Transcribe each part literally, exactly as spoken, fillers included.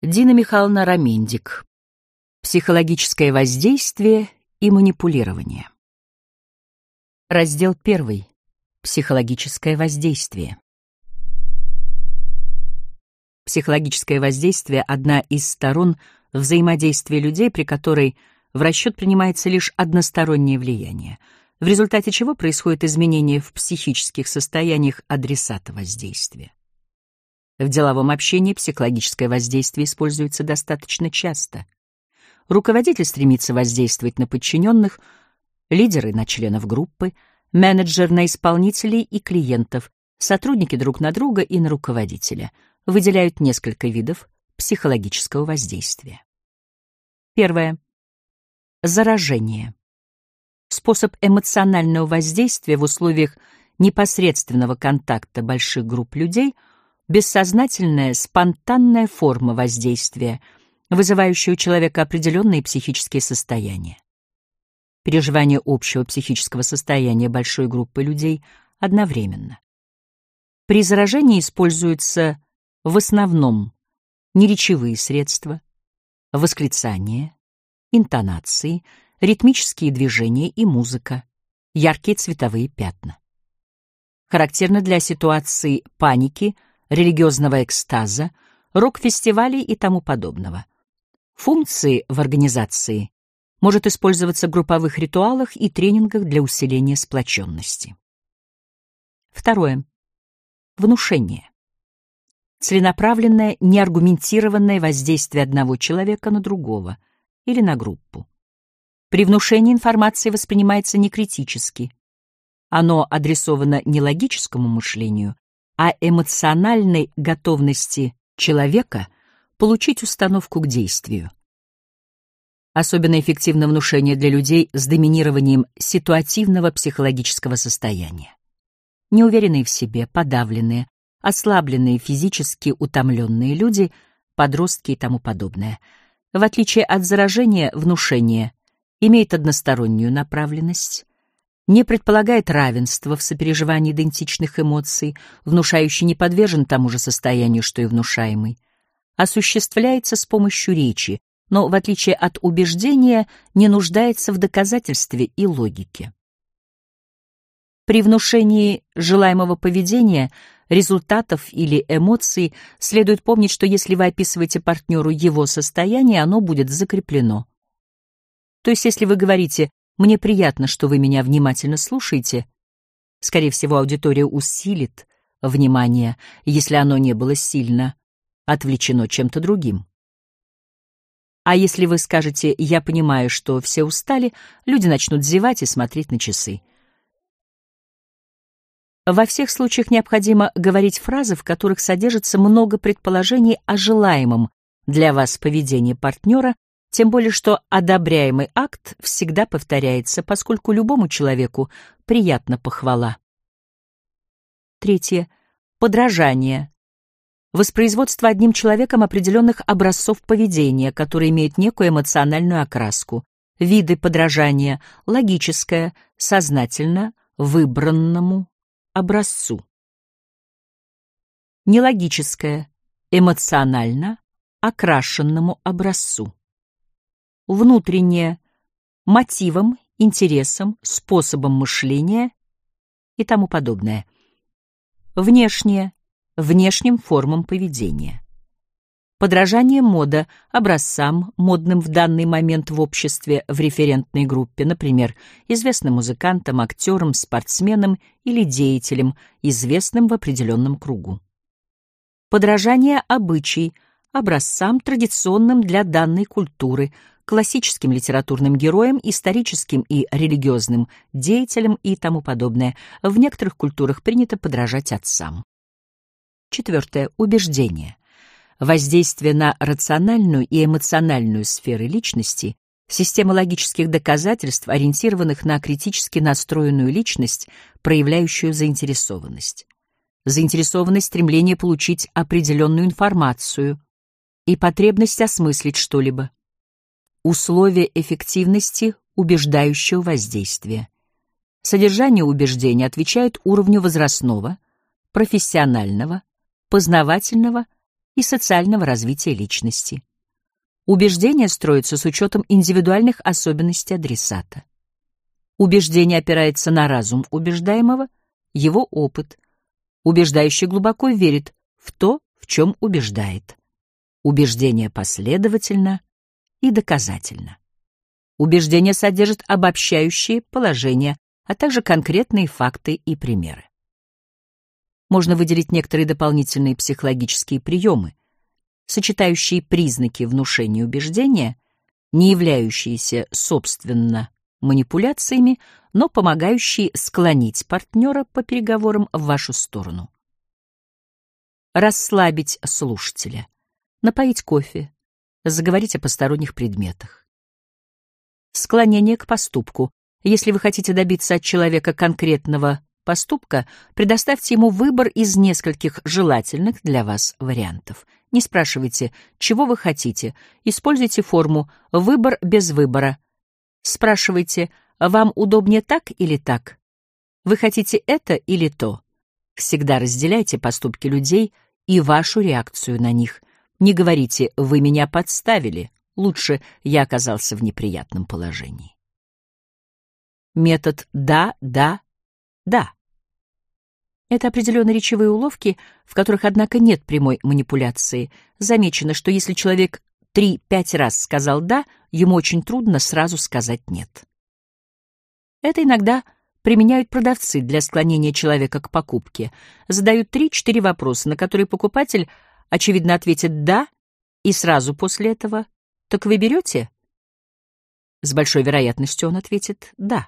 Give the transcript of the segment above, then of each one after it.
Дина Михайловна Рамендик. Психологическое воздействие и манипулирование. Раздел первый. Психологическое воздействие. Психологическое воздействие — одна из сторон взаимодействия людей, при которой в расчет принимается лишь одностороннее влияние, в результате чего происходит изменение в психических состояниях адресата воздействия. В деловом общении психологическое воздействие используется достаточно часто. Руководитель стремится воздействовать на подчиненных, лидеры — на членов группы, менеджер — на исполнителей и клиентов, сотрудники — друг на друга и на руководителя. Выделяют несколько видов психологического воздействия. Первое. Заражение. Способ эмоционального воздействия в условиях непосредственного контакта больших групп людей — бессознательная, спонтанная форма воздействия, вызывающая у человека определенные психические состояния. Переживание общего психического состояния большой группы людей одновременно. При заражении используются в основном неречевые средства, восклицания, интонации, ритмические движения и музыка, яркие цветовые пятна. Характерно для ситуаций паники, религиозного экстаза, рок-фестивалей и тому подобного. Функции в организации может использоваться в групповых ритуалах и тренингах для усиления сплоченности. Второе. Внушение. Целенаправленное, неаргументированное воздействие одного человека на другого или на группу. При внушении информация воспринимается некритически. Оно адресовано не логическому мышлению, а эмоциональной готовности человека получить установку к действию. Особенно эффективно внушение для людей с доминированием ситуативного психологического состояния. Неуверенные в себе, подавленные, ослабленные физически утомленные люди, подростки и тому подобное. В отличие от заражения, внушение имеет одностороннюю направленность, не предполагает равенства в сопереживании идентичных эмоций, внушающий не подвержен тому же состоянию, что и внушаемый, осуществляется с помощью речи, но, в отличие от убеждения, не нуждается в доказательстве и логике. При внушении желаемого поведения, результатов или эмоций следует помнить, что если вы описываете партнеру его состояние, оно будет закреплено. То есть, если вы говорите «мне приятно, что вы меня внимательно слушаете», скорее всего, аудитория усилит внимание, если оно не было сильно отвлечено чем-то другим. А если вы скажете «я понимаю, что все устали», люди начнут зевать и смотреть на часы. Во всех случаях необходимо говорить фразы, в которых содержится много предположений о желаемом для вас поведении партнера, тем более что одобряемый акт всегда повторяется, поскольку любому человеку приятна похвала. Третье. Подражание. Воспроизводство одним человеком определенных образцов поведения, которые имеют некую эмоциональную окраску. Виды подражания: логическое, сознательно выбранному образцу. Нелогическое, эмоционально окрашенному образцу. Внутреннее — мотивам, интересам, способам мышления и тому подобное. Внешнее — внешним формам поведения. Подражание мода, образцам, модным в данный момент в обществе, в референтной группе, например, известным музыкантам, актерам, спортсменам или деятелям, известным в определенном кругу. Подражание обычай, образцам, традиционным для данной культуры, классическим литературным героям, историческим и религиозным деятелям и тому подобное. В некоторых культурах принято подражать отцам. Четвертое. Убеждение. Воздействие на рациональную и эмоциональную сферы личности, система логических доказательств, ориентированных на критически настроенную личность, проявляющую заинтересованность. Заинтересованность — стремление получить определенную информацию и потребность осмыслить что-либо. Условия эффективности убеждающего воздействия. Содержание убеждения отвечает уровню возрастного, профессионального, познавательного и социального развития личности. Убеждения строятся с учетом индивидуальных особенностей адресата. Убеждение опирается на разум убеждаемого, его опыт. Убеждающий глубоко верит в то, в чем убеждает. Убеждение последовательно и доказательно. Убеждение содержит обобщающие положения, а также конкретные факты и примеры. Можно выделить некоторые дополнительные психологические приемы, сочетающие признаки внушения убеждения, не являющиеся, собственно, манипуляциями, но помогающие склонить партнера по переговорам в вашу сторону. Расслабить слушателя, напоить кофе, заговорить о посторонних предметах. Склонение к поступку. Если вы хотите добиться от человека конкретного поступка, предоставьте ему выбор из нескольких желательных для вас вариантов. Не спрашивайте, чего вы хотите. Используйте форму «выбор без выбора». Спрашивайте, вам удобнее так или так? Вы хотите это или то? Всегда разделяйте поступки людей и вашу реакцию на них. Не говорите «вы меня подставили», лучше «я оказался в неприятном положении». Метод «да, да, да». Это определенные речевые уловки, в которых, однако, нет прямой манипуляции. Замечено, что если человек три-пять раз сказал «да», ему очень трудно сразу сказать «нет». Это иногда применяют продавцы для склонения человека к покупке. Задают три-четыре вопроса, на которые покупатель, очевидно, ответит «да», и сразу после этого «так вы берете?» С большой вероятностью он ответит «да».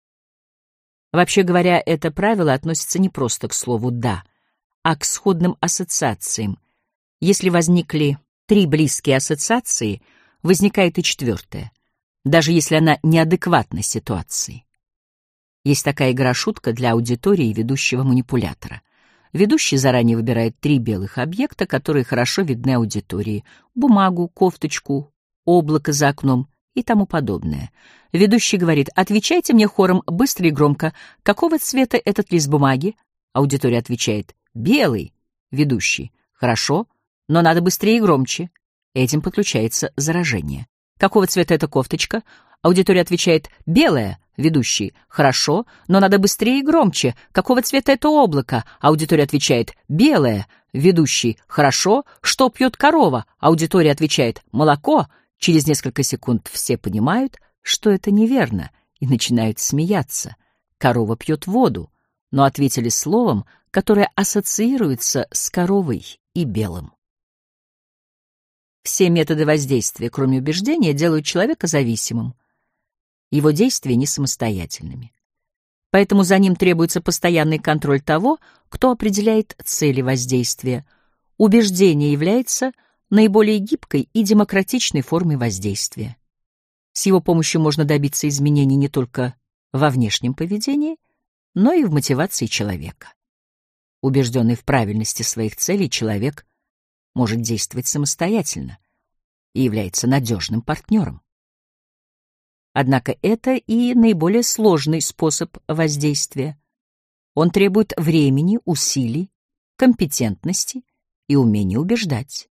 Вообще говоря, это правило относится не просто к слову «да», а к сходным ассоциациям. Если возникли три близкие ассоциации, возникает и четвертая, даже если она неадекватна ситуации. Есть такая игра-шутка для аудитории и ведущего манипулятора. Ведущий заранее выбирает три белых объекта, которые хорошо видны аудитории: бумагу, кофточку, облако за окном и тому подобное. Ведущий говорит: «Отвечайте мне хором быстро и громко. Какого цвета этот лист бумаги?» Аудитория отвечает: «Белый». Ведущий: «Хорошо, но надо быстрее и громче». Этим подключается заражение. «Какого цвета эта кофточка?» Аудитория отвечает: «Белая». Ведущий: «Хорошо, но надо быстрее и громче. Какого цвета это облако?» Аудитория отвечает: «Белое». Ведущий: «Хорошо. Что пьет корова?» Аудитория отвечает: «Молоко». Через несколько секунд все понимают, что это неверно, и начинают смеяться. Корова пьет воду, но ответили словом, которое ассоциируется с коровой и белым. Все методы воздействия, кроме убеждения, делают человека зависимым. Его действия не самостоятельными. Поэтому за ним требуется постоянный контроль того, кто определяет цели воздействия. Убеждение является наиболее гибкой и демократичной формой воздействия. С его помощью можно добиться изменений не только во внешнем поведении, но и в мотивации человека. Убежденный в правильности своих целей, человек может действовать самостоятельно и является надежным партнером. Однако это и наиболее сложный способ воздействия. Он требует времени, усилий, компетентности и умения убеждать.